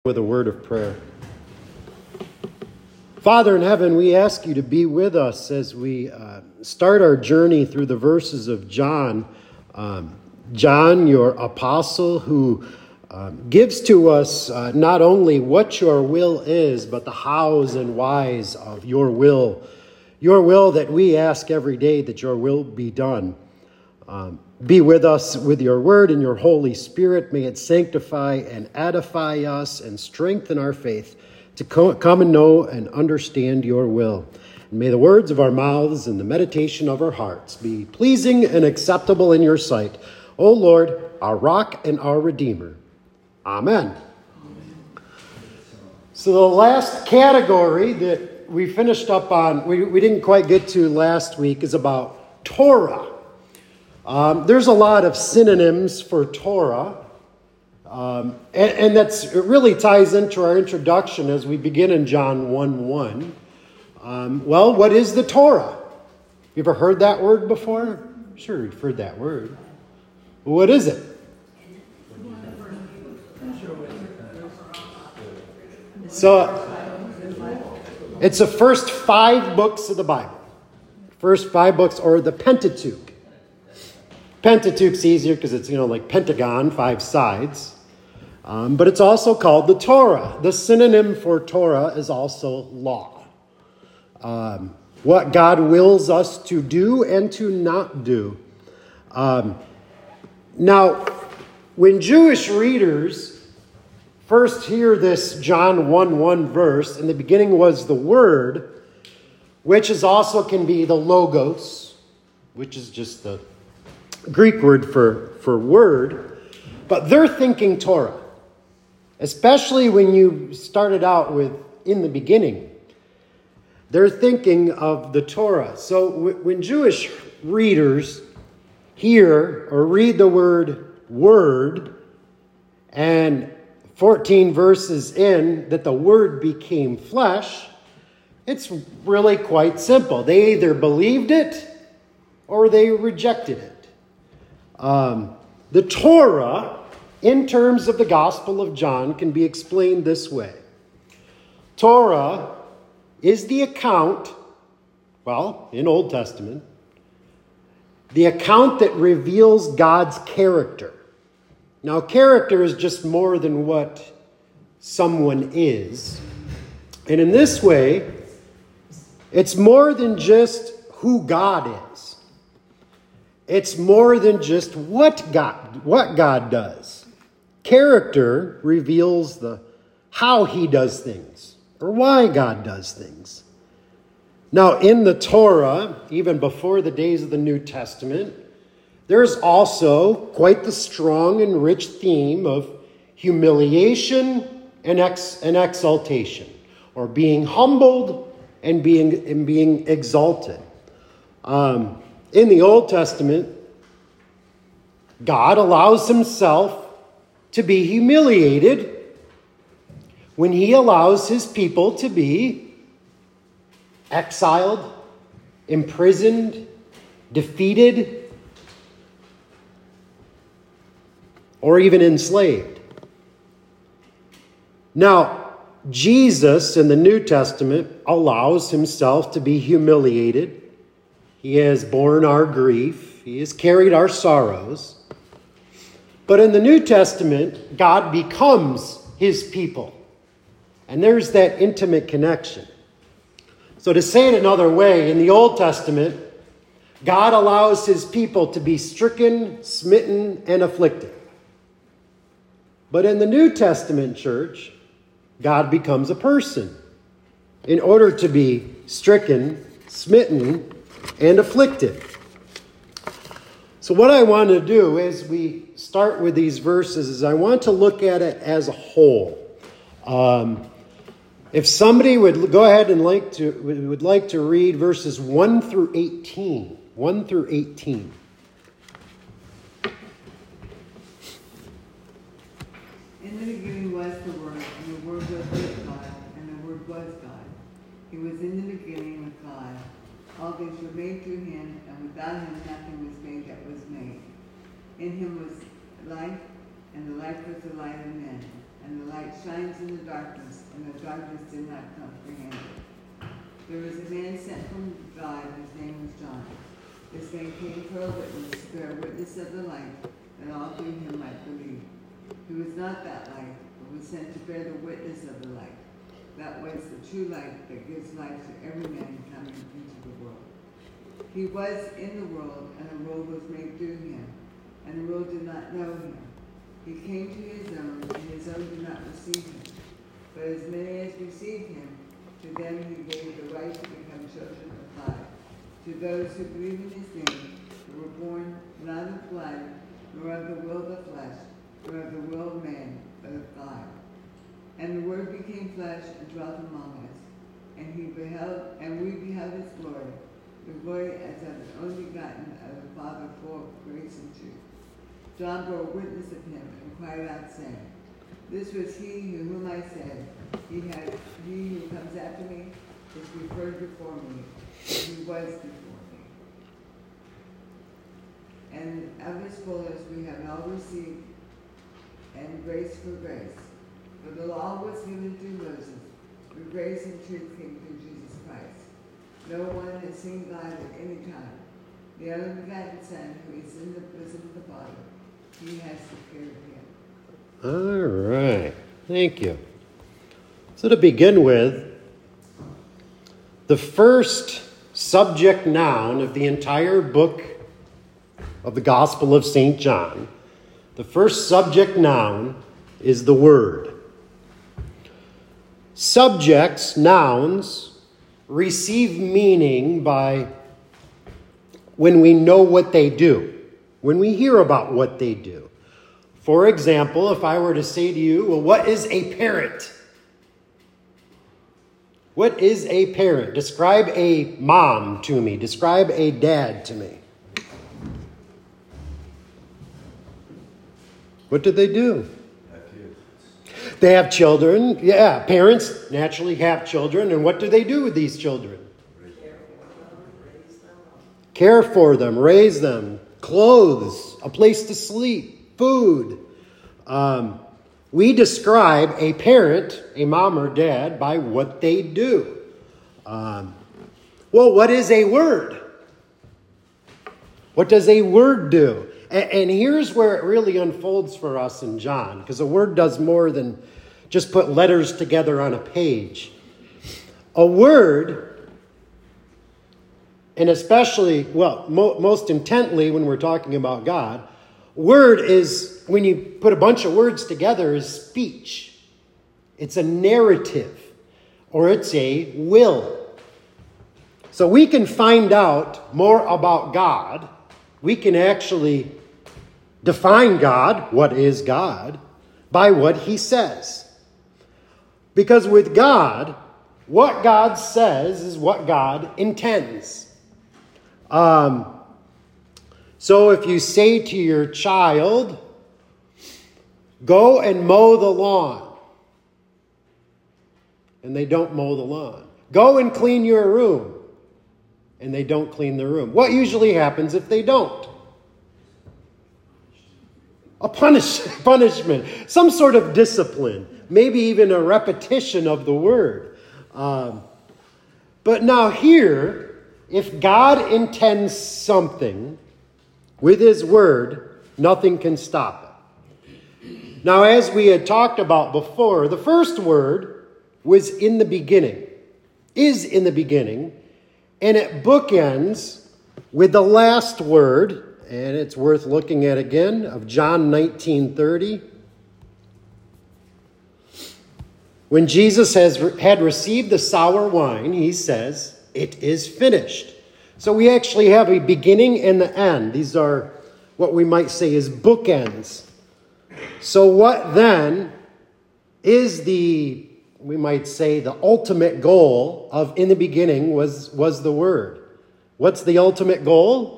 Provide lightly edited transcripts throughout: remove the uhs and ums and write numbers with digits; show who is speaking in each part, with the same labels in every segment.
Speaker 1: With a word of prayer. Father in heaven, we ask you to be with us as we start our journey through the verses of John. John, your apostle, who gives to us not only what your will is, but the hows and whys of your will. Your will that we ask every day that your will be done. Be with us with your word and your Holy Spirit. May it sanctify and edify us and strengthen our faith to come and know and understand your will. And may the words of our mouths and the meditation of our hearts be pleasing and acceptable in your sight, O Lord, our rock and our Redeemer. Amen. So the last category that we finished up on, we didn't quite get to last week, is about Torah. There's a lot of synonyms for Torah, and it really ties into our introduction as we begin in John 1:1. Well, what is the Torah? You ever heard that word before? Sure, you've heard that word. Well, what is it? So, it's the first 5 books of the Bible. First 5 books, or the Pentateuch. Pentateuch's easier because it's, like pentagon, 5 sides. But it's also called the Torah. The synonym for Torah is also law. What God wills us to do and to not do. Now, when Jewish readers first hear this John 1:1 verse, in the beginning was the Word, which is also can be the Logos, which is just the Greek word for word, but they're thinking Torah, especially when you started out with in the beginning. They're thinking of the Torah. So when Jewish readers hear or read the word, and 14 verses in that the Word became flesh, it's really quite simple. They either believed it or they rejected it. The Torah, in terms of the Gospel of John, can be explained this way. Torah is the account, in Old Testament, the account that reveals God's character. Now, character is just more than what someone is. And in this way, it's more than just who God is. It's more than just what God does. Character reveals how he does things, or why God does things. Now, in the Torah, even before the days of the New Testament, there's also quite the strong and rich theme of humiliation and exaltation, or being humbled and being exalted. In the Old Testament, God allows himself to be humiliated when he allows his people to be exiled, imprisoned, defeated, or even enslaved. Now, Jesus in the New Testament allows himself to be humiliated. He has borne our grief. He has carried our sorrows. But in the New Testament, God becomes his people. And there's that intimate connection. So to say it another way, in the Old Testament, God allows his people to be stricken, smitten, and afflicted. But in the New Testament church, God becomes a person in order to be stricken, smitten, and afflicted. So what I want to do as we start with these verses is I want to look at it as a whole. If somebody would go ahead and would like to read verses 1 through 18. 1 through 18.
Speaker 2: In the beginning was the Word, and the Word was with God, and the Word was God. He was in the beginning with God. All things were made through him, and without him nothing was made that was made. In him was life, and the life was the light of men. And and the light shines in the darkness, and the darkness did not comprehend it. There was a man sent from God, whose name was John. This man came for a witness, to bear witness of the light, that all through him might believe. He was not that light, but was sent to bear the witness of the light. That was the true light that gives life to every man coming into the world. He was in the world, and the world was made through him, and the world did not know him. He came to his own, and his own did not receive him. But as many as received him, to them he gave the right to become children of God, to those who believe in his name, who were born not of blood, nor of the will of the flesh, nor of the will of man, but of God. And the Word became flesh and dwelt among us, and we beheld his glory, the glory as of the only begotten of the Father, full of grace and truth. John bore witness of him and cried out, saying, This was he whom I said, He who comes after me is preferred before me, for he was before me. And of his fullness we have all received, and grace for grace. For the law was given through Moses, but grace and truth came through Jesus Christ. No one has seen God at any time. The only begotten Son, who is in the bosom of the Father, he has declared him.
Speaker 1: All right. Thank you. So to begin with, the first subject noun of the entire book of the Gospel of St. John, the first subject noun is the Word. Subjects, nouns, receive meaning by when we know what they do, when we hear about what they do. For example, if I were to say to you, well, what is a parent? What is a parent? Describe a mom to me. Describe a dad to me. What do they do? They have children. Yeah, parents naturally have children. And what do they do with these children? Care for them, raise them, clothes, a place to sleep, food. We describe a parent, a mom or dad, by what they do. Well, what is a word? What does a word do? And here's where it really unfolds for us in John, because a word does more than just put letters together on a page. A word, and especially, most intently when we're talking about God, word is, when you put a bunch of words together, is speech. It's a narrative, or it's a will. So we can find out more about God. We can actually define God, what is God, by what he says. Because with God, what God says is what God intends. So if you say to your child, go and mow the lawn, and they don't mow the lawn. Go and clean your room, and they don't clean the room. What usually happens if they don't? A punishment, some sort of discipline, maybe even a repetition of the word. But now here, if God intends something with his word, nothing can stop it. Now, as we had talked about before, the first word was in the beginning, is in the beginning, and it bookends with the last word, and it's worth looking at again, of John 19:30. When Jesus had received the sour wine, he says, "It is finished." So we actually have a beginning and the end. These are what we might say is bookends. So what then is we might say, the ultimate goal of in the beginning was the Word. What's the ultimate goal?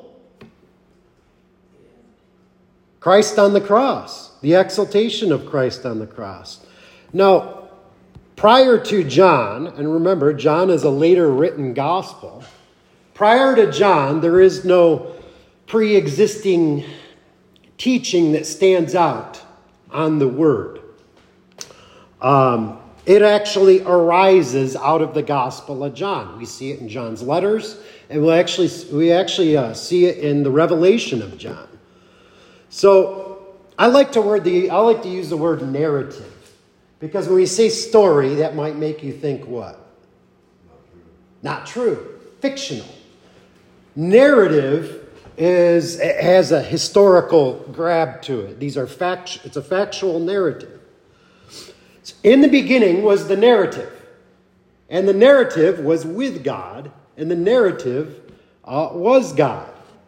Speaker 1: Christ on the cross, the exaltation of Christ on the cross. Now, prior to John, and remember, John is a later written gospel. Prior to John, there is no pre-existing teaching that stands out on the Word. It actually arises out of the Gospel of John. We see it in John's letters, and we actually see it in the Revelation of John. So I like to use the word narrative, because when we say story, that might make you think what? Not true. Fictional. Narrative has a historical grab to it. It's a factual narrative. So in the beginning was the narrative, and the narrative was with God, and the narrative was God.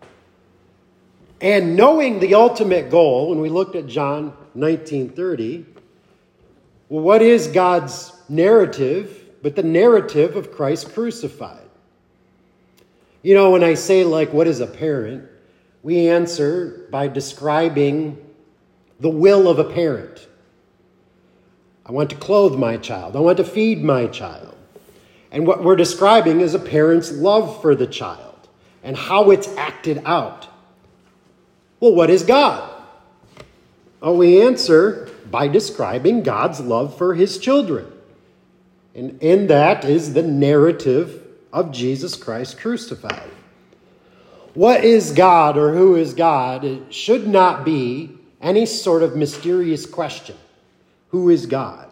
Speaker 1: And knowing the ultimate goal, when we looked at John 19:30, well, what is God's narrative but the narrative of Christ crucified? You know, when I say, like, what is a parent, we answer by describing the will of a parent. I want to clothe my child. I want to feed my child. And what we're describing is a parent's love for the child and how it's acted out. Well, what is God? Oh, we answer by describing God's love for his children. And in that is the narrative of Jesus Christ crucified. What is God, or who is God? It should not be any sort of mysterious question. Who is God?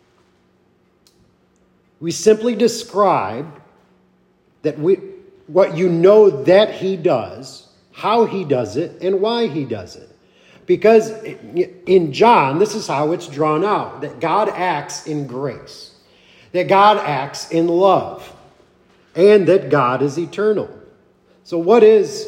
Speaker 1: We simply describe what you know that he does, how he does it, and why he does it. Because in John, this is how it's drawn out, that God acts in grace, that God acts in love, and that God is eternal. So what is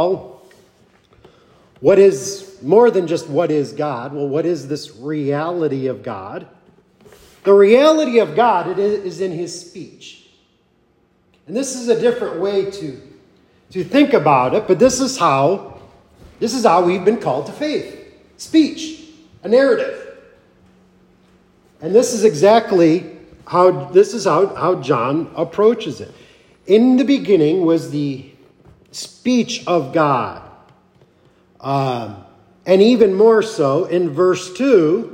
Speaker 1: more than just what is God? Well, what is this reality of God? The reality of God is in his speech. And this is a different way to think about it, but this is how we've been called to faith. Speech, a narrative. And this is exactly how John approaches it. In the beginning was the speech of God. And even more so, in verse 2,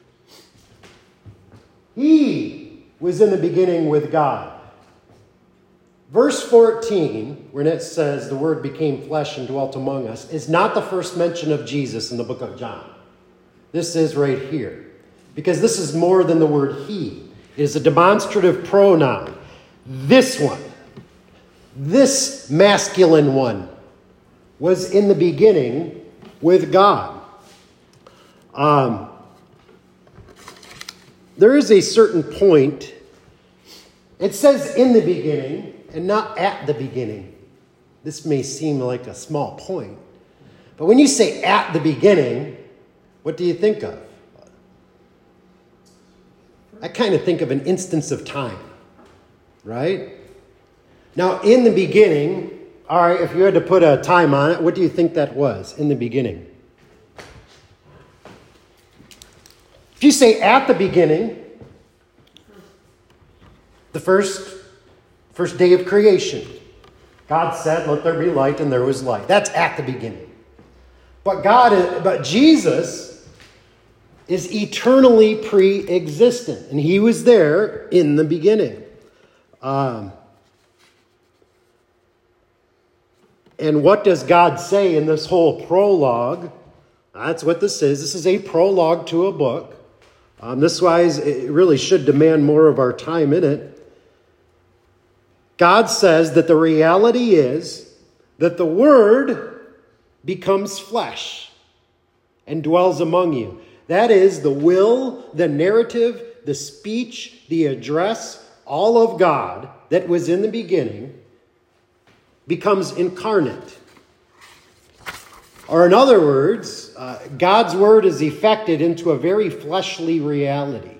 Speaker 1: he was in the beginning with God. Verse 14, when it says the Word became flesh and dwelt among us, is not the first mention of Jesus in the book of John. This is right here. Because this is more than the word he. It is a demonstrative pronoun. This one, this masculine one, was in the beginning with God. There is a certain point. It says in the beginning and not at the beginning. This may seem like a small point. But when you say at the beginning, what do you think of? I kind of think of an instance of time, right? Now, in the beginning, all right, if you had to put a time on it, what do you think that was in the beginning? If you say at the beginning, the first day of creation, God said, "Let there be light," and there was light. That's at the beginning. But Jesus is eternally pre-existent, and he was there in the beginning. And what does God say in this whole prologue? That's what this is. This is a prologue to a book. This wise, it really should demand more of our time in it. God says that the reality is that the Word becomes flesh and dwells among you. That is the will, the narrative, the speech, the address, all of God that was in the beginning becomes incarnate. Or in other words, God's word is effected into a very fleshly reality.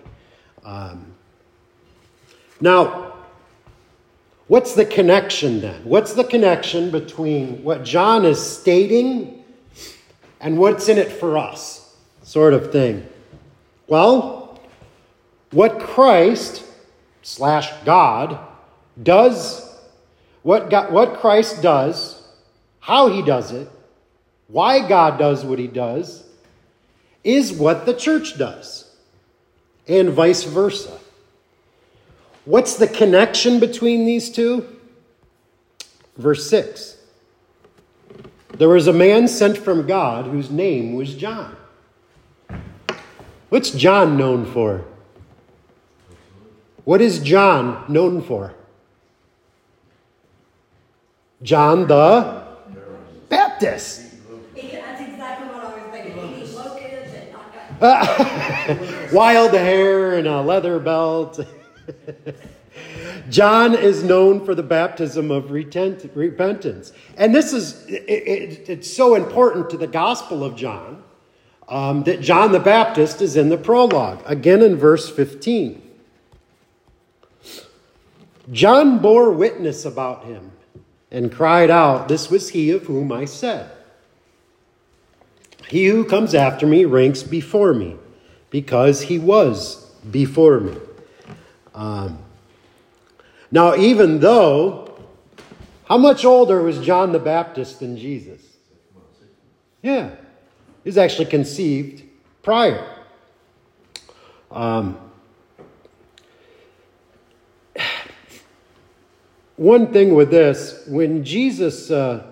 Speaker 1: Now, what's the connection then? What's the connection between what John is stating and what's in it for us? Sort of thing. Well, what Christ / God does, what Christ does, how he does it, why God does what he does, is what the church does. and vice versa. What's the connection between these two? Verse 6. There was a man sent from God whose name was John. What's John known for? What is John known for? John the Baptist.
Speaker 3: That's exactly what I was thinking. He's located and
Speaker 1: Wild hair and a leather belt. John is known for the baptism of repentance. And this is, it's so important to the Gospel of John that John the Baptist is in the prologue. Again in verse 15. John bore witness about him and cried out, "This was he of whom I said, he who comes after me ranks before me, because he was before me." Now, even though, how much older was John the Baptist than Jesus? Yeah, he was actually conceived prior. One thing with this, when Jesus,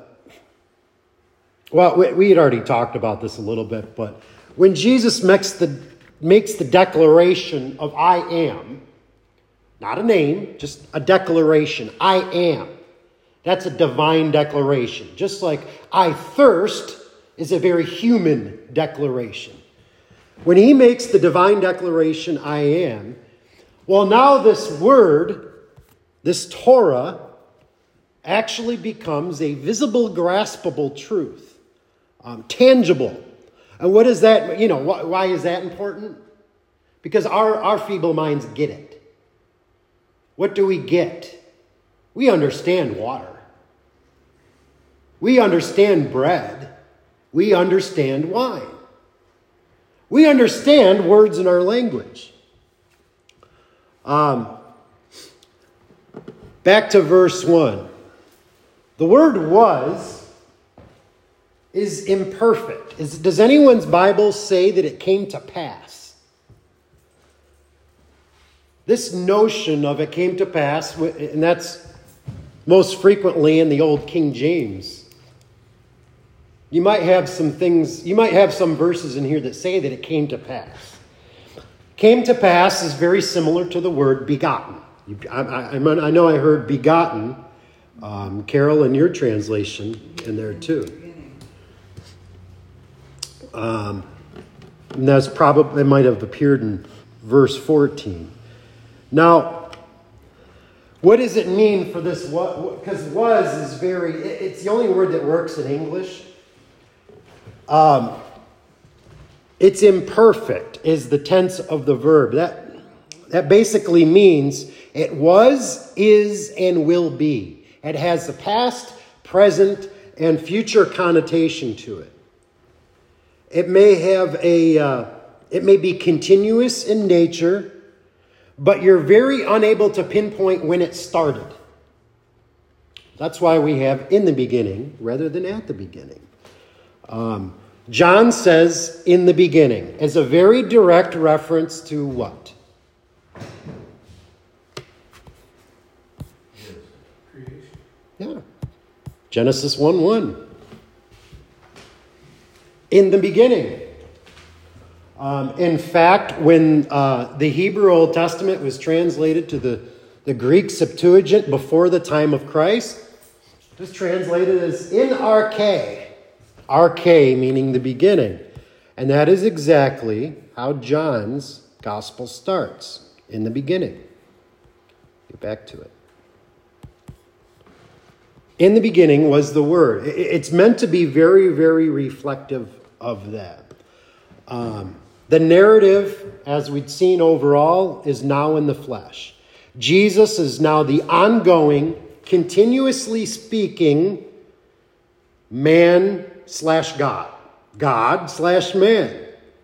Speaker 1: we had already talked about this a little bit, but when Jesus makes the declaration of "I am," not a name, just a declaration, "I am." That's a divine declaration. Just like "I thirst" is a very human declaration. When he makes the divine declaration, "I am," well, now this word, this Torah, actually becomes a visible, graspable truth, tangible. And what is that? Why is that important? Because our feeble minds get it. What do we get? We understand water. We understand bread. We understand wine. We understand words in our language. Back to verse 1. The word "was" is imperfect. Does anyone's Bible say that it came to pass? This notion of "it came to pass," and that's most frequently in the old King James. You might have some verses in here that say that it came to pass. Came to pass is very similar to the word "begotten." I know I heard "begotten," Carol, in your translation in there too. And that's probably, it might have appeared in verse 14. Now, what does it mean for this? Because "was" is it's the only word that works in English. It's imperfect is the tense of the verb. That basically means it was, is, and will be. It has the past, present, and future connotation to it. It may be continuous in nature, but you're very unable to pinpoint when it started. That's why we have "in the beginning" rather than "at the beginning." John says "in the beginning" as a very direct reference to what?
Speaker 4: Creation.
Speaker 1: Yeah. Genesis 1:1. In the beginning. In fact, when the Hebrew Old Testament was translated to the Greek Septuagint before the time of Christ, it was translated as "in arche." Arche meaning the beginning. And that is exactly how John's gospel starts. In the beginning. Get back to it. In the beginning was the Word. It's meant to be very, very reflective of that. The narrative, as we'd seen overall, is now in the flesh. Jesus is now the ongoing, continuously speaking man/God. God/man.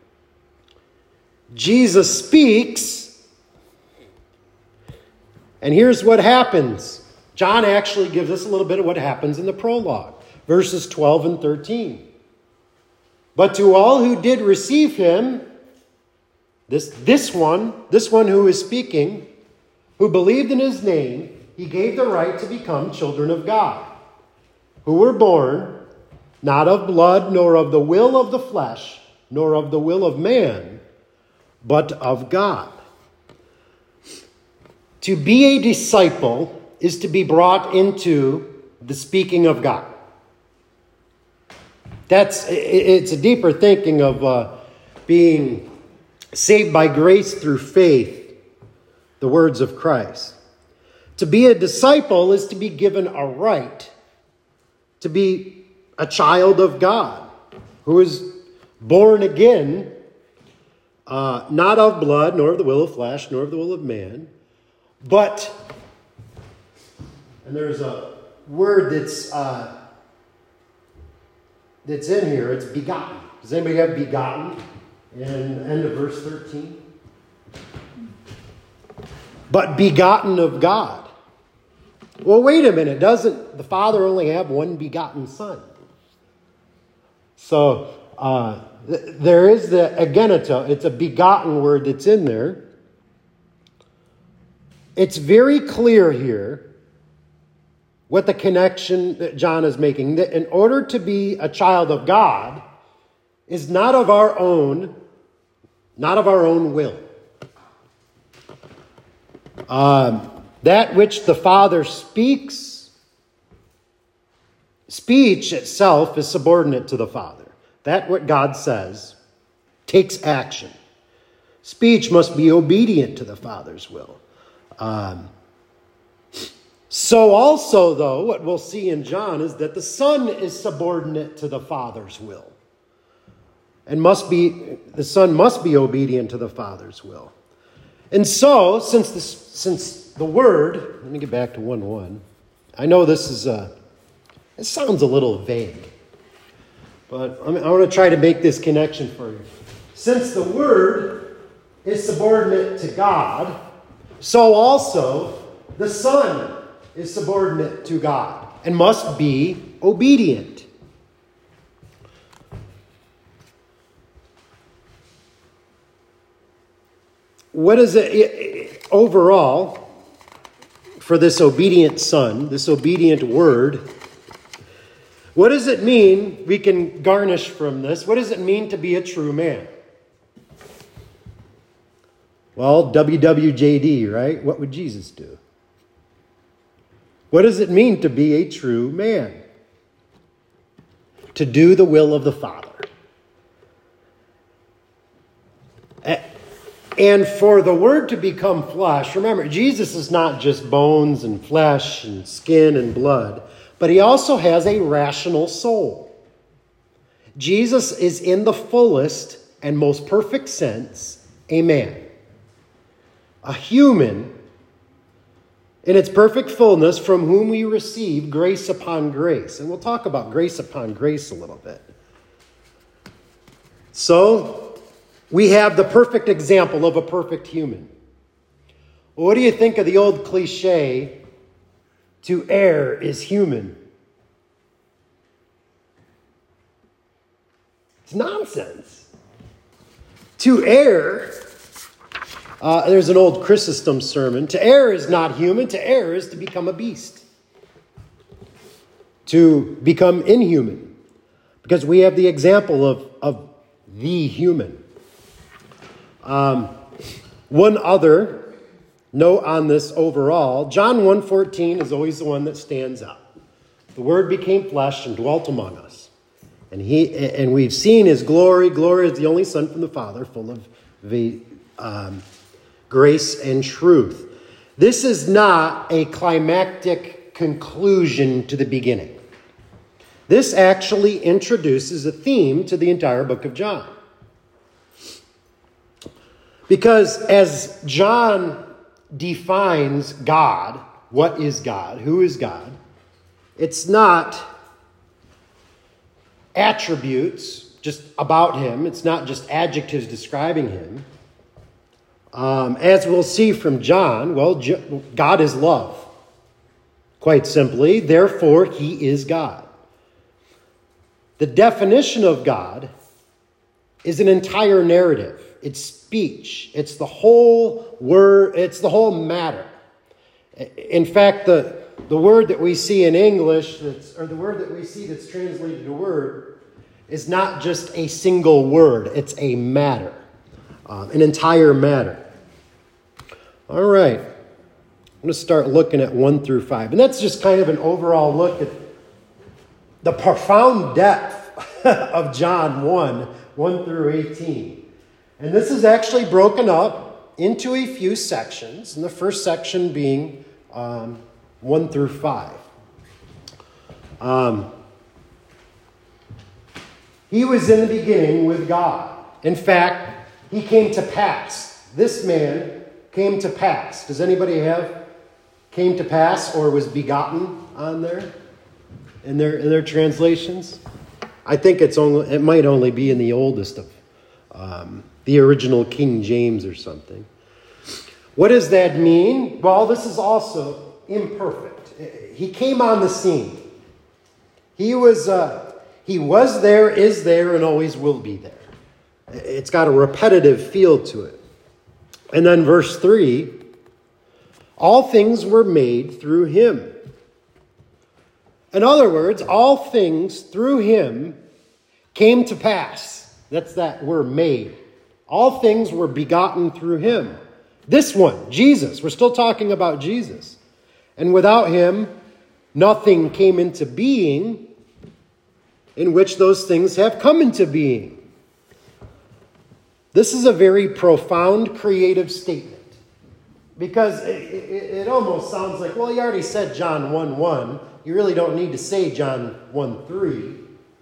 Speaker 1: Jesus speaks, and here's what happens. John actually gives us a little bit of what happens in the prologue. Verses 12 and 13. But to all who did receive him, This one who is speaking, who believed in his name, he gave the right to become children of God, who were born not of blood, nor of the will of the flesh, nor of the will of man, but of God. To be a disciple is to be brought into the speaking of God. It's a deeper thinking of being saved by grace through faith, the words of Christ. To be a disciple is to be given a right to be a child of God, who is born again, not of blood, nor of the will of flesh, nor of the will of man, but, and there's a word that's in here, it's begotten. Does anybody have begotten in the end of verse 13? But begotten of God. Well, wait a minute. Doesn't the Father only have one begotten Son? So there is the ageneto. It's a begotten word that's in there. It's very clear here what the connection that John is making. That in order to be a child of God is not of our own will. That which the Father speaks, speech itself is subordinate to the Father. That what God says takes action. Speech must be obedient to the Father's will. So also, though, what we'll see in John is that the Son is subordinate to the Father's will. And the Son must be obedient to the Father's will. And so, since the Word, let me get back to 1:1. I know it sounds a little vague, but I want to try to make this connection for you. Since the Word is subordinate to God, so also the Son is subordinate to God and must be obedient. What is it overall for this obedient Son, this obedient Word? What does it mean? We can garnish from this. What does it mean to be a true man? Well, WWJD, right? What would Jesus do? What does it mean to be a true man? To do the will of the Father. And for the Word to become flesh, remember, Jesus is not just bones and flesh and skin and blood, but he also has a rational soul. Jesus is in the fullest and most perfect sense a man. A human in its perfect fullness, from whom we receive grace upon grace. And we'll talk about grace upon grace a little bit. So, we have the perfect example of a perfect human. Well, what do you think of the old cliche, to err is human? It's nonsense. To err, there's an old Chrysostom sermon. To err is not human. To err is to become a beast. To become inhuman. Because we have the example of the human. One other note on this overall. John 1:14 is always the one that stands out. The Word became flesh and dwelt among us. And we've seen his glory. Glory is the only Son from the Father, full of grace and truth. This is not a climactic conclusion to the beginning. This actually introduces a theme to the entire book of John. Because as John defines God, what is God, who is God, it's not attributes just about him. It's not just adjectives describing him. As we'll see from John, God is love. Quite simply, therefore, he is God. The definition of God is an entire narrative. it's speech, it's the whole word, it's the whole matter. In fact, the word that we see in English, the word that we see that's translated to word, is not just a single word. It's a matter, an entire matter. All right. I'm going to start looking at 1 through 5. And that's just kind of an overall look at the profound depth of John 1 through 18. And this is actually broken up into a few sections, and the first section being 1 through 5. He was in the beginning with God. In fact, he came to pass. This man came to pass. Does anybody have came to pass or was begotten on there in their translations? I think it might only be in the oldest of the original King James or something. What does that mean? Well, this is also imperfect. He came on the scene. He was there, is there, and always will be there. It's got a repetitive feel to it. And then verse 3, all things were made through him. In other words, all things through him came to pass. That's that were made. All things were begotten through him. This one, Jesus. We're still talking about Jesus. And without him, nothing came into being in which those things have come into being. This is a very profound creative statement. Because it almost sounds like, well, you already said John 1:1. You really don't need to say John 1:3.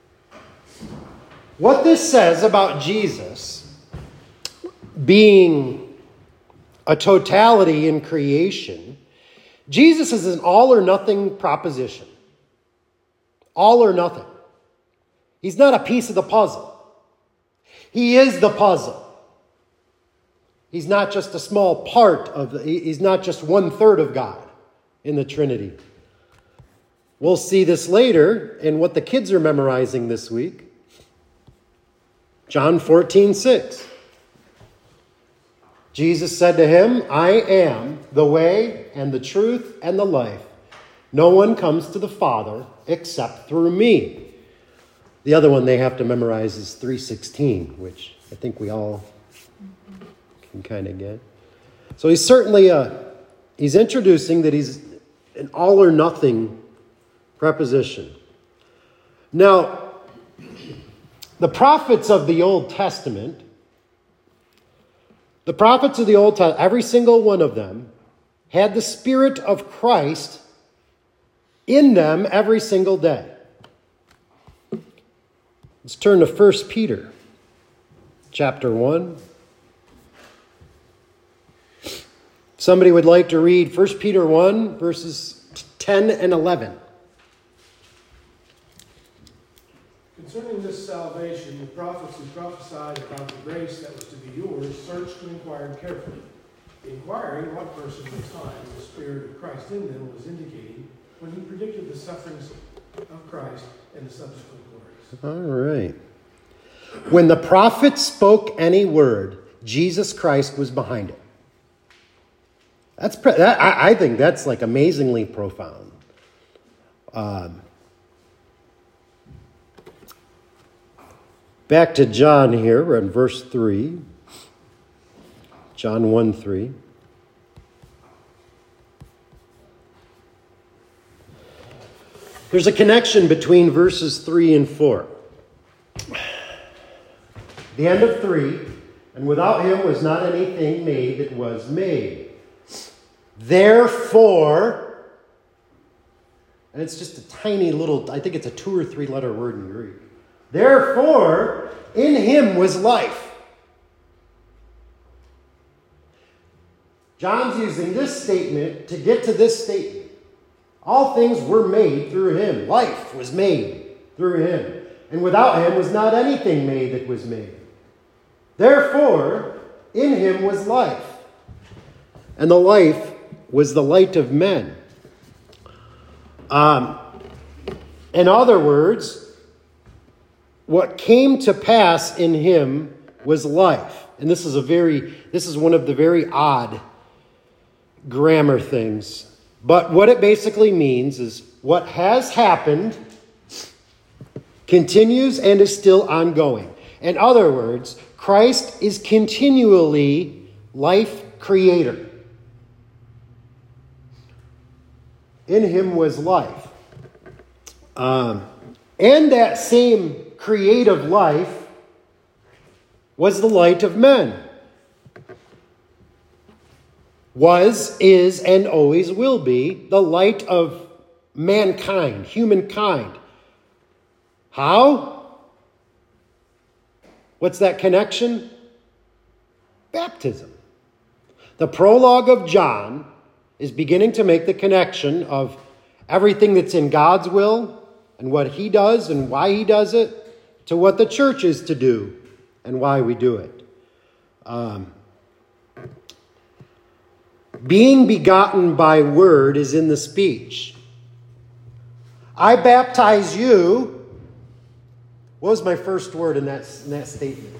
Speaker 1: What this says about Jesus being a totality in creation, Jesus is an all or nothing proposition. All or nothing. He's not a piece of the puzzle. He is the puzzle. He's not just a small part he's not just 1/3 of God in the Trinity. We'll see this later in what the kids are memorizing this week. John 14:6. Jesus said to him, I am the way and the truth and the life. No one comes to the Father except through me. The other one they have to memorize is 3:16, which I think we all can kind of get. So he's certainly he's introducing that he's an all or nothing preposition. Now, the prophets of the Old Testament, every single one of them, had the Spirit of Christ in them every single day. Let's turn to 1 Peter chapter 1. Somebody would like to read 1 Peter 1, verses 10 and 11.
Speaker 4: Concerning this salvation, the prophets who prophesied about the grace that was to be yours searched and inquired carefully, inquiring what person of time the Spirit of Christ in them was indicating when he predicted the sufferings of Christ and the subsequent glories.
Speaker 1: All right. When the prophets spoke any word, Jesus Christ was behind it. I think that's like amazingly profound. Back to John here, we're in verse 3. John 1:3. There's a connection between verses 3 and 4. The end of 3, and without him was not anything made that was made. Therefore, and it's just a tiny little, I think it's a 2 or 3 letter word in Greek. Therefore, in him was life. John's using this statement to get to this statement. All things were made through him. Life was made through him. And without him was not anything made that was made. Therefore, in him was life. And the life was the light of men. In other words, what came to pass in him was life. And this is one of the very odd grammar things. But what it basically means is what has happened continues and is still ongoing. In other words, Christ is continually life creator. In him was life. And that same creative life was the light of men. Was, is, and always will be the light of mankind, humankind. How? What's that connection? Baptism. The prologue of John is beginning to make the connection of everything that's in God's will and what he does and why he does it to what the church is to do and why we do it. Being begotten by word is in the speech. I baptize you. What was my first word in that statement?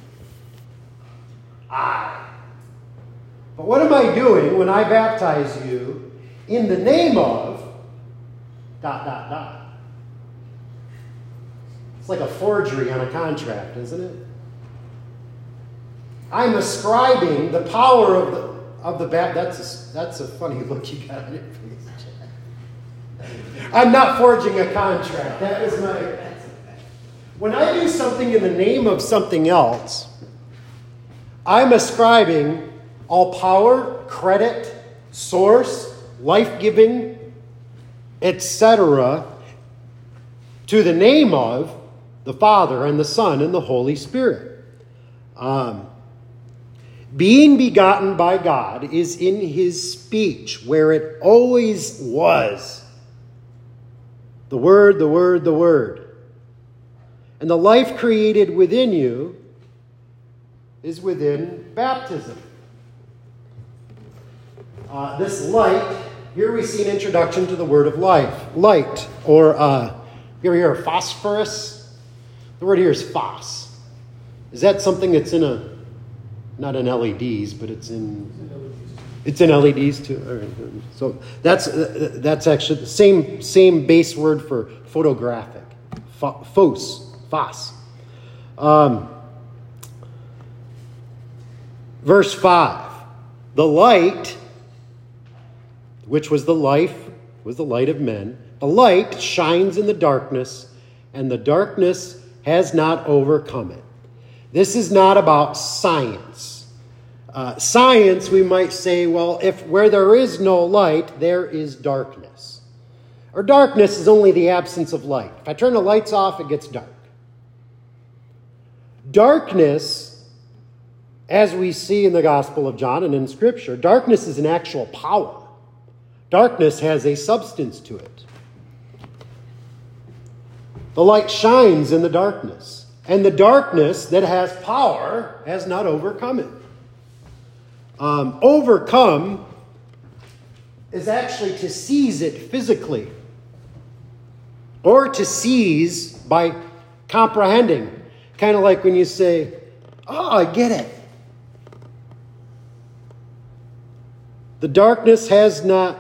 Speaker 1: I. But what am I doing when I baptize you in the name of ... It's like a forgery on a contract, isn't it? I'm ascribing the power of the baptism. That's a funny look you got on your face, Jack. I'm not forging a contract. That is my... When I do something in the name of something else, I'm ascribing all power, credit, source, life-giving, etc., to the name of the Father and the Son and the Holy Spirit. Being begotten by God is in his speech, where it always was. The Word, the Word, the Word. And the life created within you is within baptism. This light, here we see an introduction to the word of life. Light, or you ever hear of phosphorus? The word here is phos. Is that something that's in not in LEDs, but it's in LEDs too? All right. So that's actually the same base word for photographic. Phos. Verse 5. The light, which was the life, was the light of men. The light shines in the darkness, and the darkness has not overcome it. This is not about science. Science, we might say, well, if where there is no light, there is darkness. Or darkness is only the absence of light. If I turn the lights off, it gets dark. Darkness, as we see in the Gospel of John and in Scripture, darkness is an actual power. Darkness has a substance to it. The light shines in the darkness, and the darkness that has power has not overcome it. Overcome is actually to seize it physically, or to seize by comprehending. Kind of like when you say, oh, I get it. The darkness has not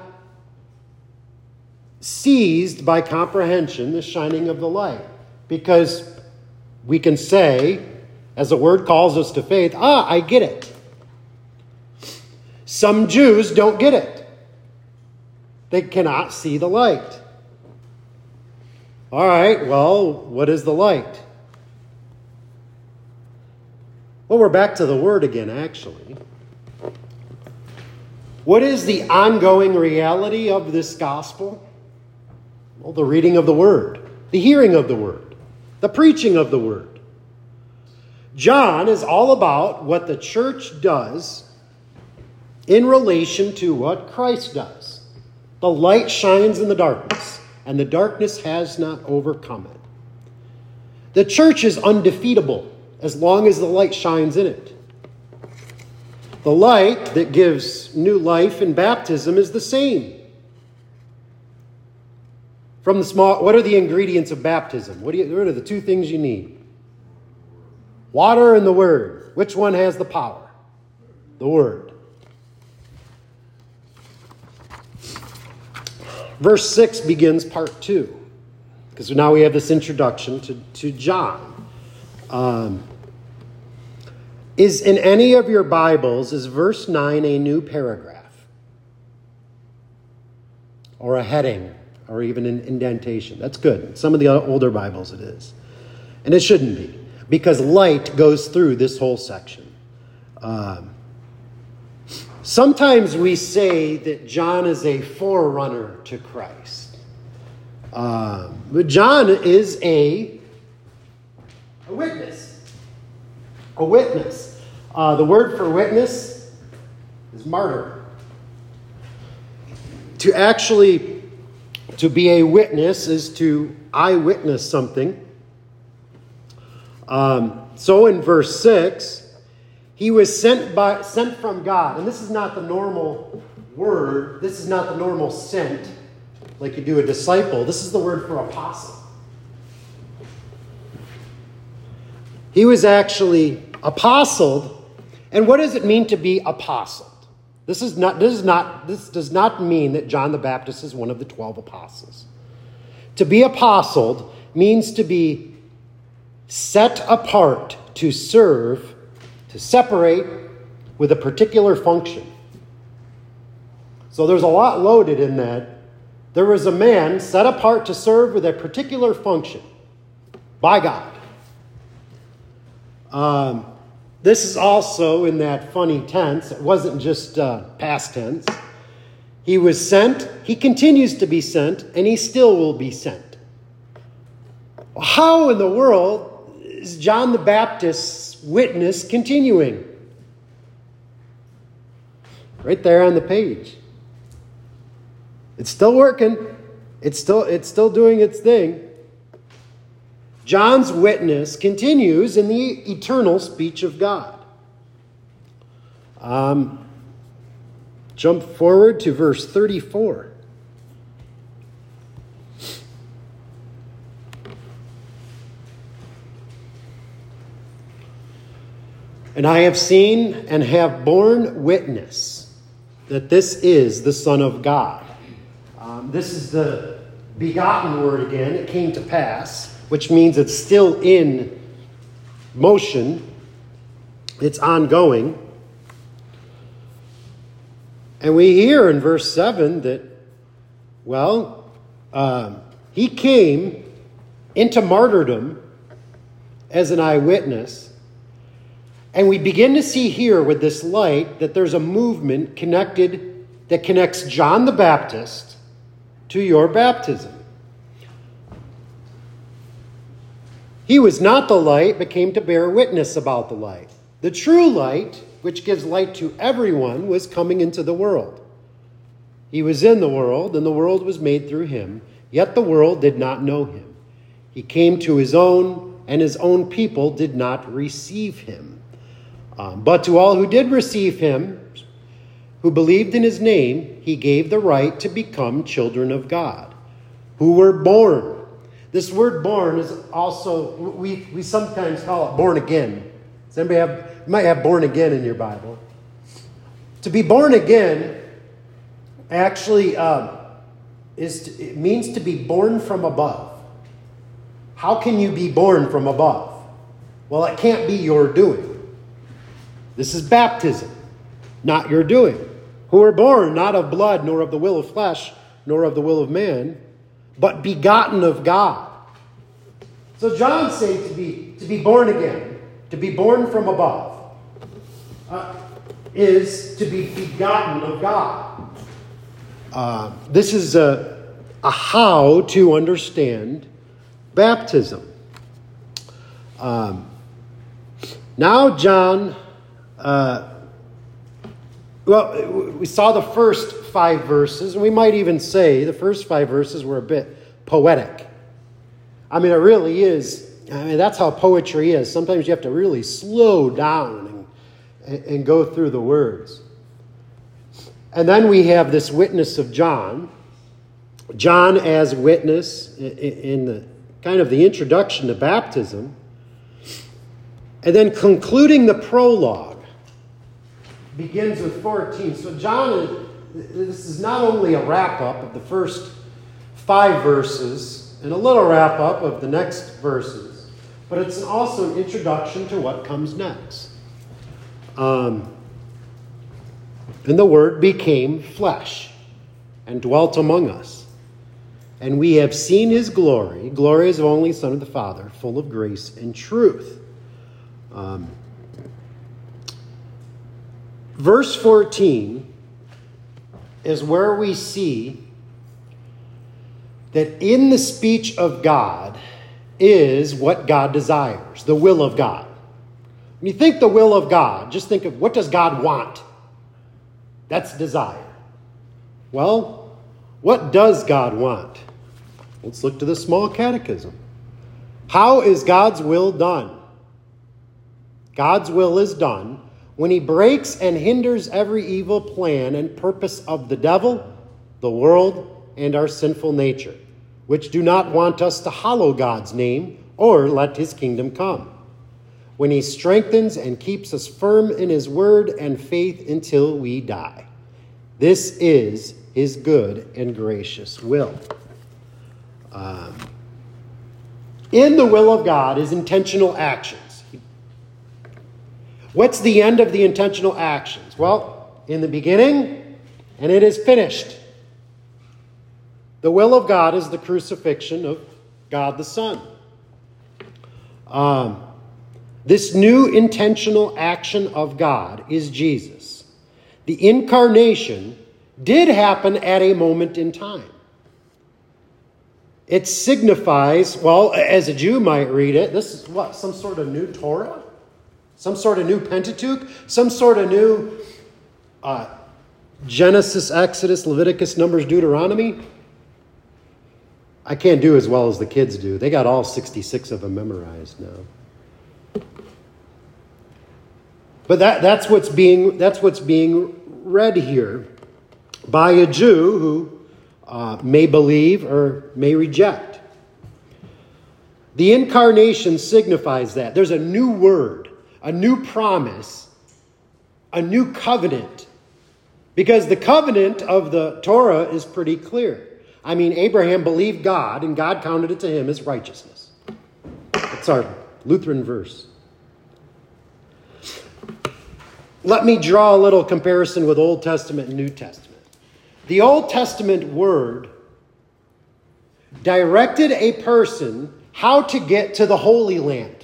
Speaker 1: seized by comprehension the shining of the light. Because we can say, as the word calls us to faith, I get it. Some Jews don't get it. They cannot see the light. All right, well, what is the light? Well, we're back to the word again, actually. What is the ongoing reality of this gospel? Well, the reading of the word, the hearing of the word, the preaching of the word. John is all about what the church does in relation to what Christ does. The light shines in the darkness, and the darkness has not overcome it. The church is undefeatable as long as the light shines in it. The light that gives new life in baptism is the same. What are the ingredients of baptism? What are the two things you need? Water and the Word. Which one has the power? The Word. Verse 6 begins part 2. Because now we have this introduction to John. Is in any of your Bibles, is verse 9 a new paragraph? Or a heading? Or even an indentation? That's good. Some of the older Bibles it is. And it shouldn't be. Because light goes through this whole section. Sometimes we say that John is a forerunner to Christ. But John is a witness. A witness. The word for witness is martyr. To be a witness is to eyewitness something. So in verse 6, he was sent from God. And this is not the normal word. This is not the normal sent, like you do a disciple. This is the word for apostle. He was actually apostled. And what does it mean to be apostled? This does not mean that John the Baptist is one of the 12 apostles. To be apostled means to be set apart to serve, to separate with a particular function. So there's a lot loaded in that. There was a man set apart to serve with a particular function by God. This is also in that funny tense. It wasn't just past tense. He was sent, he continues to be sent, and he still will be sent. How in the world is John the Baptist's witness continuing? Right there on the page. It's still working. It's still doing its thing. John's witness continues in the eternal speech of God. Jump forward to verse 34. And I have seen and have borne witness that this is the Son of God. This is the begotten word again. It came to pass, which means it's still in motion. It's ongoing. And we hear in verse 7 that, he came into martyrdom as an eyewitness. And we begin to see here with this light that there's a movement that connects John the Baptist to your baptism. He was not the light, but came to bear witness about the light. The true light, which gives light to everyone, was coming into the world. He was in the world, and the world was made through him, yet the world did not know him. He came to his own, and his own people did not receive him. But to all who did receive him, who believed in his name, he gave the right to become children of God, who were born. This word born is also, we sometimes call it born again. Does anybody you might have born again in your Bible. To be born again actually it means to be born from above. How can you be born from above? Well, it can't be your doing. This is baptism, not your doing. Who are born not of blood, nor of the will of flesh, nor of the will of man, but begotten of God. So John says to be born again, to be born from above, is to be begotten of God. This is a how to understand baptism. Now John... we saw the first 5 verses, and we might even say the first 5 verses were a bit poetic. I mean, it really is. I mean, that's how poetry is. Sometimes you have to really slow down and go through the words. And then we have this witness of John. John as witness in the kind of the introduction to baptism. And then concluding the prologue begins with 14. So John, this is not only a wrap-up of the first 5 verses and a little wrap-up of the next verses, but it's also an introduction to what comes next. And the Word became flesh and dwelt among us. And we have seen his glory. Glory is of only Son of the Father, full of grace and truth. Verse 14 is where we see that in the speech of God is what God desires, the will of God. When you think the will of God, just think of what does God want? That's desire. Well, what does God want? Let's look to the small catechism. How is God's will done? God's will is done when he breaks and hinders every evil plan and purpose of the devil, the world, and our sinful nature, which do not want us to hallow God's name or let his kingdom come. When he strengthens and keeps us firm in his word and faith until we die. This is his good and gracious will. In the will of God is intentional actions. What's the end of the intentional actions? Well, in the beginning, and it is finished. The will of God is the crucifixion of God the Son. This new intentional action of God is Jesus. The incarnation did happen at a moment in time. It signifies, well, as a Jew might read it, this is what? Some sort of new Torah? Some sort of new Pentateuch? Some sort of new Genesis, Exodus, Leviticus, Numbers, Deuteronomy? I can't do as well as the kids do. They got all 66 of them memorized now. But that's what's being read here by a Jew who may believe or may reject. The incarnation signifies that. There's a new word, a new promise, a new covenant. Because the covenant of the Torah is pretty clear. I mean, Abraham believed God, and God counted it to him as righteousness. That's our Lutheran verse. Let me draw a little comparison with Old Testament and New Testament. The Old Testament word directed a person how to get to the Holy Land.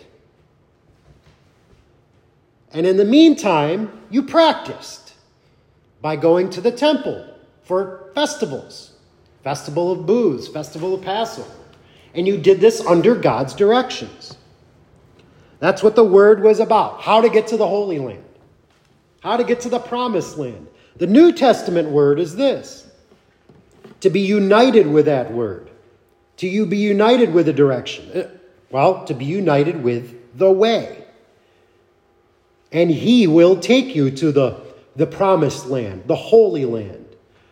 Speaker 1: And in the meantime, you practiced by going to the temple for festivals. Festival of Booths, Festival of Passover. And you did this under God's directions. That's what the word was about. How to get to the Holy Land. How to get to the Promised Land. The New Testament word is this. To be united with that word. To be united with the direction. Well, to be united with the way. And he will take you to the Promised Land, the Holy Land.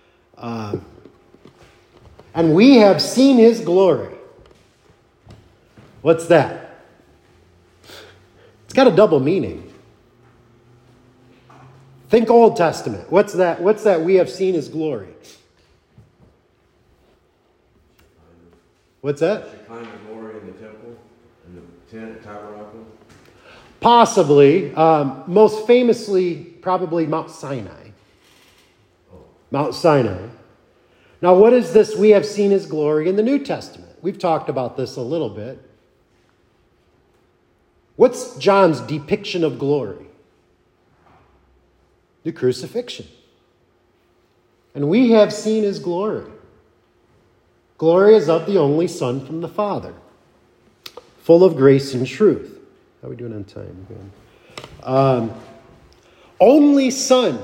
Speaker 1: And we have seen his glory. What's that? It's got a double meaning. Think Old Testament. What's that? What's that? We have seen his glory. What's that?
Speaker 5: The kind of glory in the temple, in the tent, tabernacle.
Speaker 1: Possibly. Most famously, probably Mount Sinai. Mount Sinai. Now, what is this? We have seen his glory in the New Testament. We've talked about this a little bit. What's John's depiction of glory? The crucifixion. And we have seen his glory. Glory is of the only Son from the Father, full of grace and truth. How are we doing on time? Good. Only Son.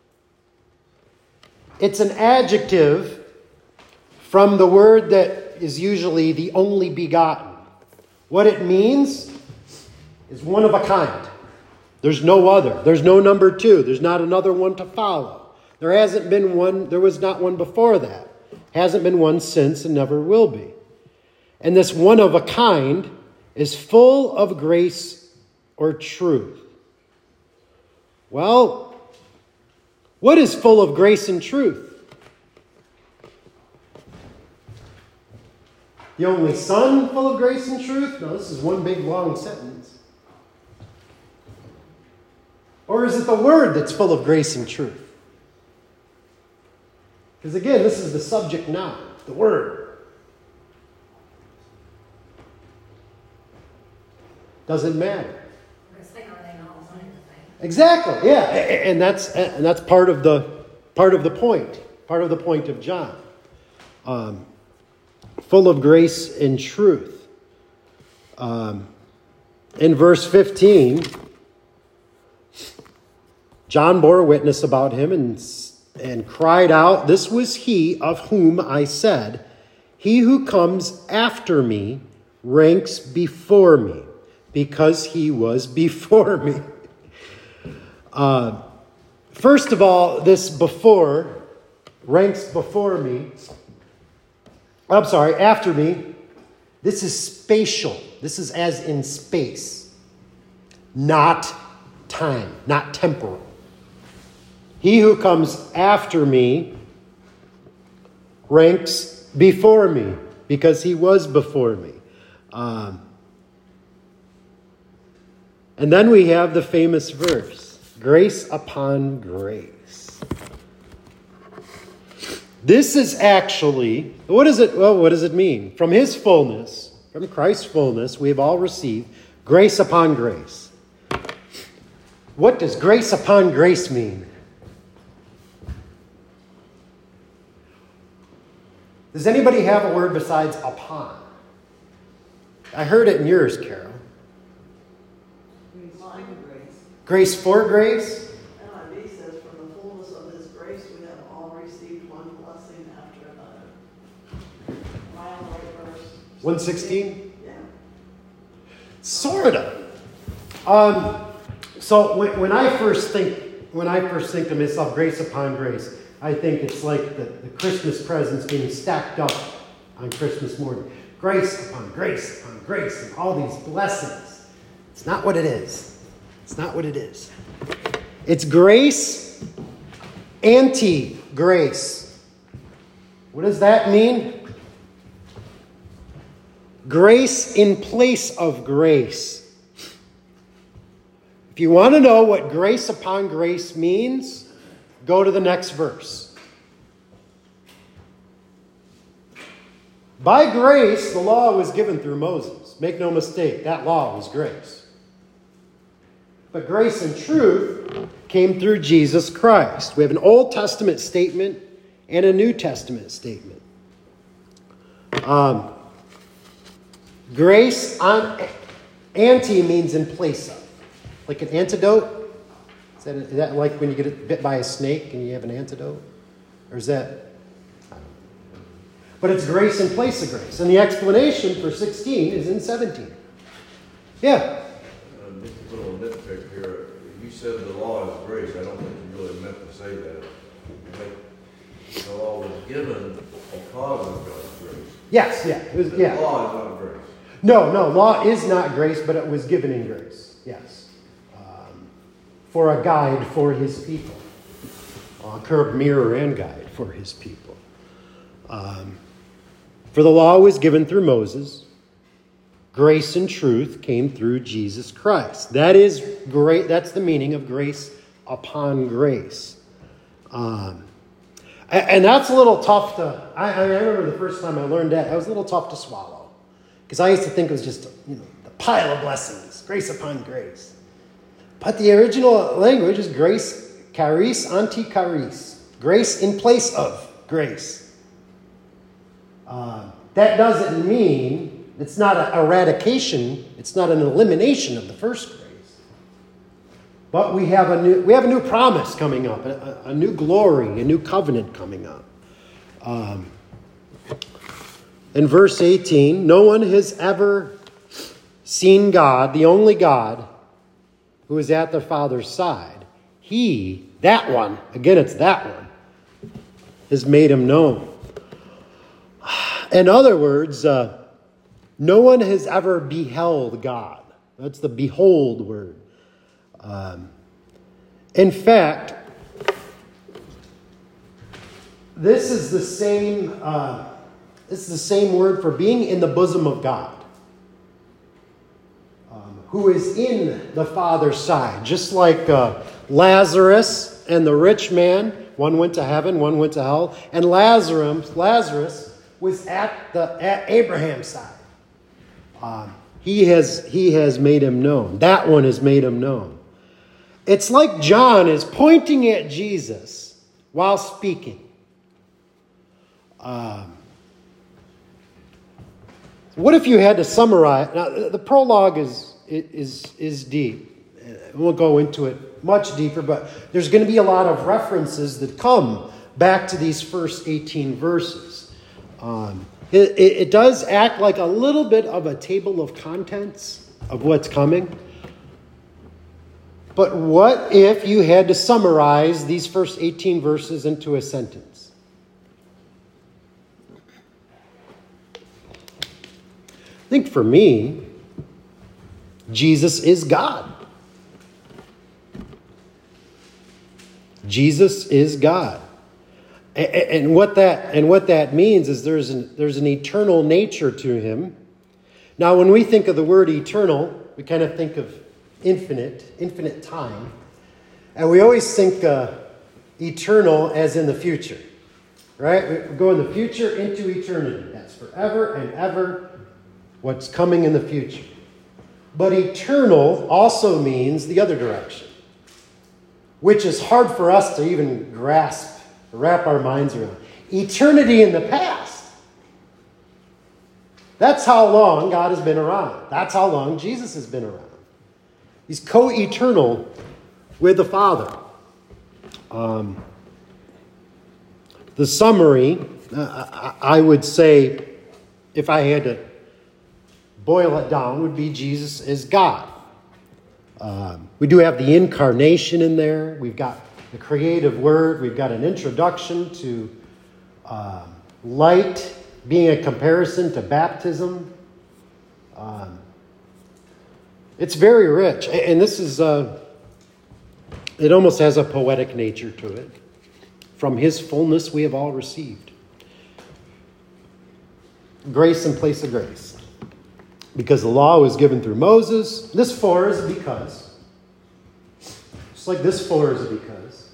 Speaker 1: It's an adjective from the word that is usually the only begotten. What it means is one of a kind. There's no other. There's no number two. There's not another one to follow. There hasn't been one. There was not one before that. Hasn't been one since and never will be. And this one of a kind is full of grace or truth? Well, what is full of grace and truth? The only Son full of grace and truth? No, this is one big long sentence. Or is it the Word that's full of grace and truth? Because again, this is the subject now, the Word. Doesn't matter. Exactly, yeah, and that's part of the point of John. Full of grace and truth. In verse 15, John bore witness about him and cried out, "This was he of whom I said, he who comes after me ranks before me, because he was before me." First of all, this before, ranks before me. I'm sorry, after me. This is spatial. This is as in space, not time, not temporal. He who comes after me ranks before me, because he was before me. And then we have the famous verse, grace upon grace. This is actually, what does it mean? From his fullness, from Christ's fullness, we have all received grace upon grace. What does grace upon grace mean? Does anybody have a word besides upon? I heard it in yours, Carol. Grace for grace?
Speaker 6: NIV says, from the fullness of his grace we have all received one blessing after another. Mile right verse.
Speaker 1: 116?
Speaker 6: Yeah.
Speaker 1: Sort of. So when I first think of myself, grace upon grace, I think it's like the Christmas presents being stacked up on Christmas morning. Grace upon grace upon grace, and all these blessings. It's not what it is. It's not what it is. It's grace, anti-grace. What does that mean? Grace in place of grace. If you want to know what grace upon grace means, go to the next verse. By grace, the law was given through Moses. Make no mistake, that law was grace. But grace and truth came through Jesus Christ. We have an Old Testament statement and a New Testament statement. Grace on anti means in place of. Like an antidote? Is that like when you get bit by a snake and you have an antidote? Or is that... But it's grace in place of grace. And the explanation for 16 is in 17. Yeah.
Speaker 5: Just a little nitpick here. You said the law is grace. I don't think you really meant to say that. The law was given because of God's grace.
Speaker 1: Yes, yeah.
Speaker 5: The law is not grace.
Speaker 1: No, law is not grace, but it was given in grace. Yes. For a guide for his people. A curved mirror and guide for his people. For the law was given through Moses. Grace and truth came through Jesus Christ. That is great. That's the meaning of grace upon grace. And that's a little tough to... I remember the first time I learned that, it was a little tough to swallow. Because I used to think it was just, the pile of blessings. Grace upon grace. But the original language is grace, charis anti charis. Grace in place of grace. That doesn't mean it's not an eradication, it's not an elimination of the first grace. But we have a new promise coming up, a new glory, a new covenant coming up. In verse 18, no one has ever seen God, the only God, who is at the Father's side. He, that one, again it's that one, has made him known. In other words, no one has ever beheld God. That's the behold word. In fact, this is the same word for being in the bosom of God, who is in the Father's side. Just like Lazarus and the rich man, one went to heaven, one went to hell, and Lazarus was at Abraham's side. He has made him known. That one has made him known. It's like John is pointing at Jesus while speaking. What if you had to summarize? Now, the prologue is deep. We won't go into it much deeper, but there's going to be a lot of references that come back to these first 18 verses. It does act like a little bit of a table of contents of what's coming. But what if you had to summarize these first 18 verses into a sentence? I think for me, Jesus is God. Jesus is God. And what that means is there's an eternal nature to him. Now, when we think of the word eternal, we kind of think of infinite time. And we always think eternal as in the future. Right? We go in the future into eternity. That's forever and ever what's coming in the future. But eternal also means the other direction, which is hard for us to even grasp, wrap our minds around. Eternity in the past. That's how long God has been around. That's how long Jesus has been around. He's co-eternal with the Father. The summary, I would say, if I had to boil it down, would be Jesus is God. We do have the incarnation in there. We've got the creative word. We've got an introduction to light being a comparison to baptism. It's very rich. And this is, it almost has a poetic nature to it. From his fullness we have all received. Grace in place of grace. Because the law was given through Moses. This for is a because. Just like this for is a because.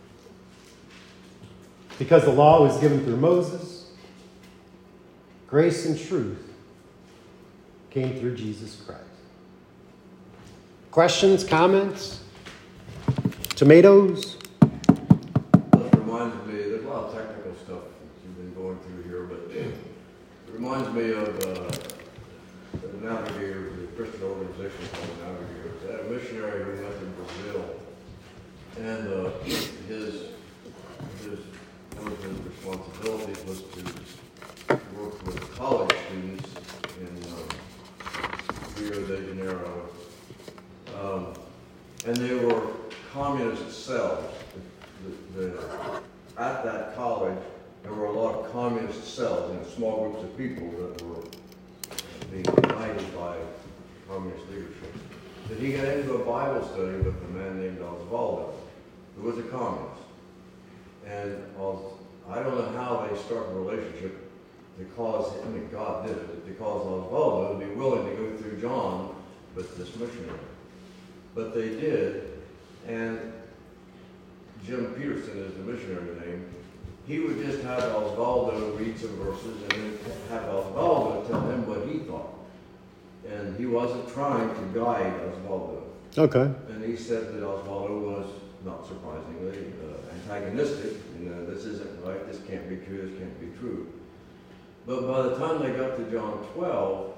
Speaker 1: Because the law was given through Moses. Grace and truth came through Jesus Christ. Questions, comments? Tomatoes?
Speaker 5: This reminds me, there's a lot of technical stuff that you've been going through here, but it reminds me of the Navigators, the Christian organization called the Navigators. They had a missionary who went to Brazil, and one of his responsibilities was to work with college students in Rio de Janeiro. And they were communist cells. At that college, there were a lot of communist cells and small groups of people that were being guided by communist leadership. That he got into a Bible study with a man named Osvaldo, who was a communist. And I don't know how they started a relationship to cause, God did it, to cause Osvaldo to be willing to go through John with this missionary. But they did, and Jim Peterson is the missionary name. He would just have Osvaldo read some verses and then have Osvaldo tell him what he thought. And he wasn't trying to guide Osvaldo.
Speaker 1: Okay.
Speaker 5: And he said that Osvaldo was, not surprisingly, antagonistic. This isn't right, this can't be true, this can't be true. But by the time they got to John 12,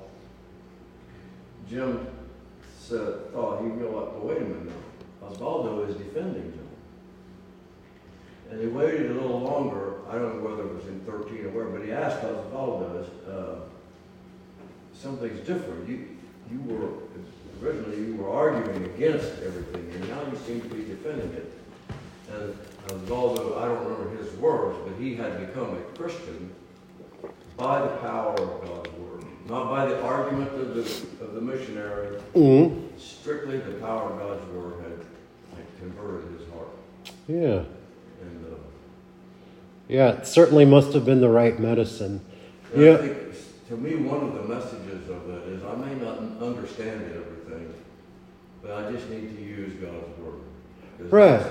Speaker 5: Jim thought he realized, well, wait a minute now. Osvaldo is defending John. And he waited a little longer. I don't know whether it was in 13 or where, but he asked Osvaldo, something's different. Originally you were arguing against everything, and now you seem to be defending it. And Osvaldo, I don't remember his words, but he had become a Christian by the power of God's word. not by the argument of the missionary. Strictly the power of God's word had converted his heart.
Speaker 1: Yeah.
Speaker 5: And
Speaker 1: yeah, it certainly must have been the right medicine.
Speaker 5: I think, to me, one of the messages of it is I may not understand everything, but I just need to use God's word.
Speaker 1: Right.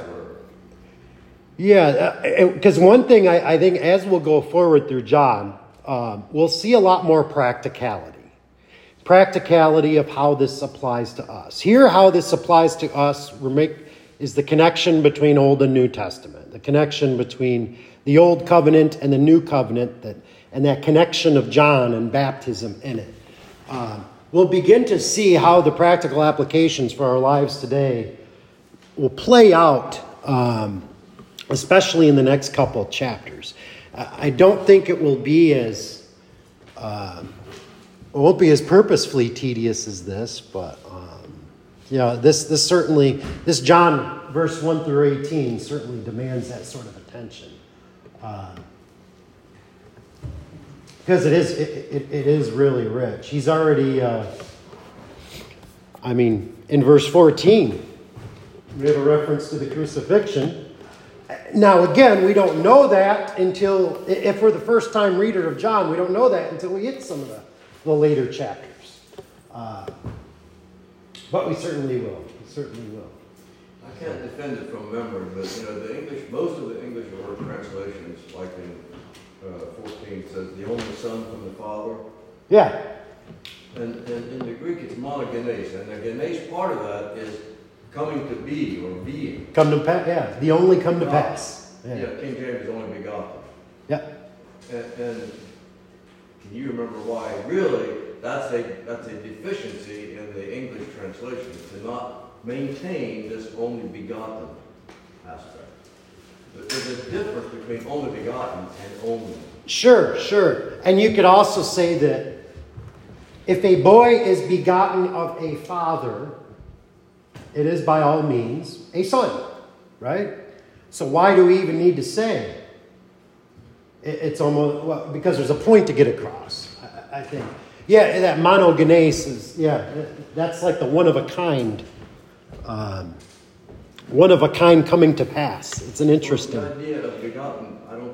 Speaker 1: Yeah, because one thing I think as we'll go forward through John, we'll see a lot more practicality. Practicality of how this applies to us. Here, how this applies to us is the connection between Old and New Testament. The connection between the Old Covenant and the New Covenant, and that connection of John and baptism in it. We'll begin to see how the practical applications for our lives today will play out, especially in the next couple of chapters. I don't think it will be won't be as purposefully tedious as this, but this John verse 1 through 18 certainly demands that sort of attention, because it is really rich. He's already, in verse 14, we have a reference to the crucifixion. Now, again, we don't know that until, if we're the first time reader of John, we don't know that until we hit some of the later chapters. But we certainly will.
Speaker 5: I can't defend it from memory, but most of the English word translations, like in 14, says the only Son from the Father.
Speaker 1: Yeah.
Speaker 5: And in the Greek, it's monogenes, and the genes part of that is coming to be or being.
Speaker 1: Come to pass. Yeah, the only come to pass.
Speaker 5: Yeah, King James is only begotten.
Speaker 1: Yeah.
Speaker 5: And can you remember why? Really, that's a deficiency in the English translation, to not maintain this only begotten aspect. There's a difference between only begotten and only.
Speaker 1: Sure. And you could also say that if a boy is begotten of a father, it is by all means a son, right? So why do we even need to say it's almost, because there's a point to get across, I think. Yeah, that monogenes is, that's like the one of a kind coming to pass. It's an interesting.
Speaker 5: The idea of begotten, I'm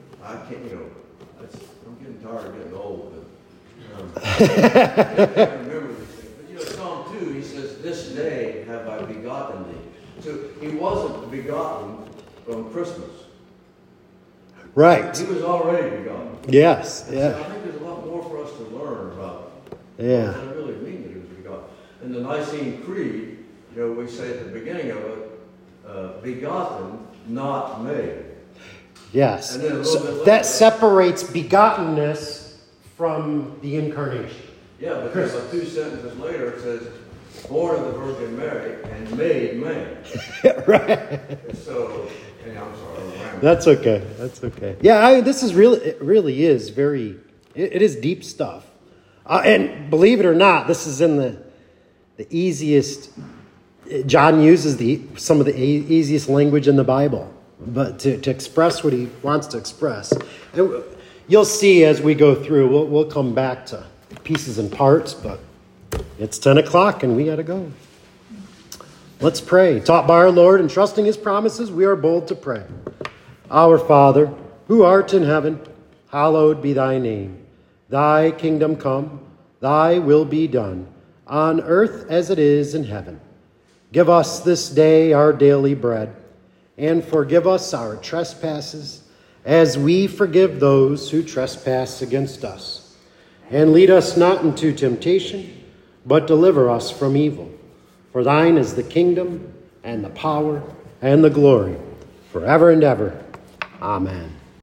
Speaker 5: getting tired of getting old, but I remember these things. But Psalm 2, he says, "This day have I begotten thee." So he wasn't begotten on Christmas.
Speaker 1: Right.
Speaker 5: He was already begotten.
Speaker 1: Yes.
Speaker 5: And
Speaker 1: Yeah.
Speaker 5: so I think there's a lot more for us to learn about.
Speaker 1: Yeah.
Speaker 5: What does it really mean that he was begotten? In the Nicene Creed, we say at the beginning of it, begotten, not made.
Speaker 1: Yes.
Speaker 5: And then a little
Speaker 1: So
Speaker 5: bit later,
Speaker 1: that separates begottenness from the incarnation.
Speaker 5: Yeah, but there's 2 sentences later it says, born of the Virgin Mary and made man.
Speaker 1: Right.
Speaker 5: So, I'm sorry.
Speaker 1: That's okay. Yeah, this is really, it really is very, it is deep stuff. And believe it or not, this is in the easiest, John uses some of the easiest language in the Bible, but to express what he wants to express. And you'll see as we go through, we'll come back to pieces and parts, but it's 10 o'clock and we got to go. Let's pray. Taught by our Lord and trusting his promises, we are bold to pray. Our Father, who art in heaven, hallowed be thy name. Thy kingdom come, thy will be done, on earth as it is in heaven. Give us this day our daily bread, and forgive us our trespasses, as we forgive those who trespass against us. And lead us not into temptation, but deliver us from evil. For thine is the kingdom, and the power, and the glory, forever and ever. Amen.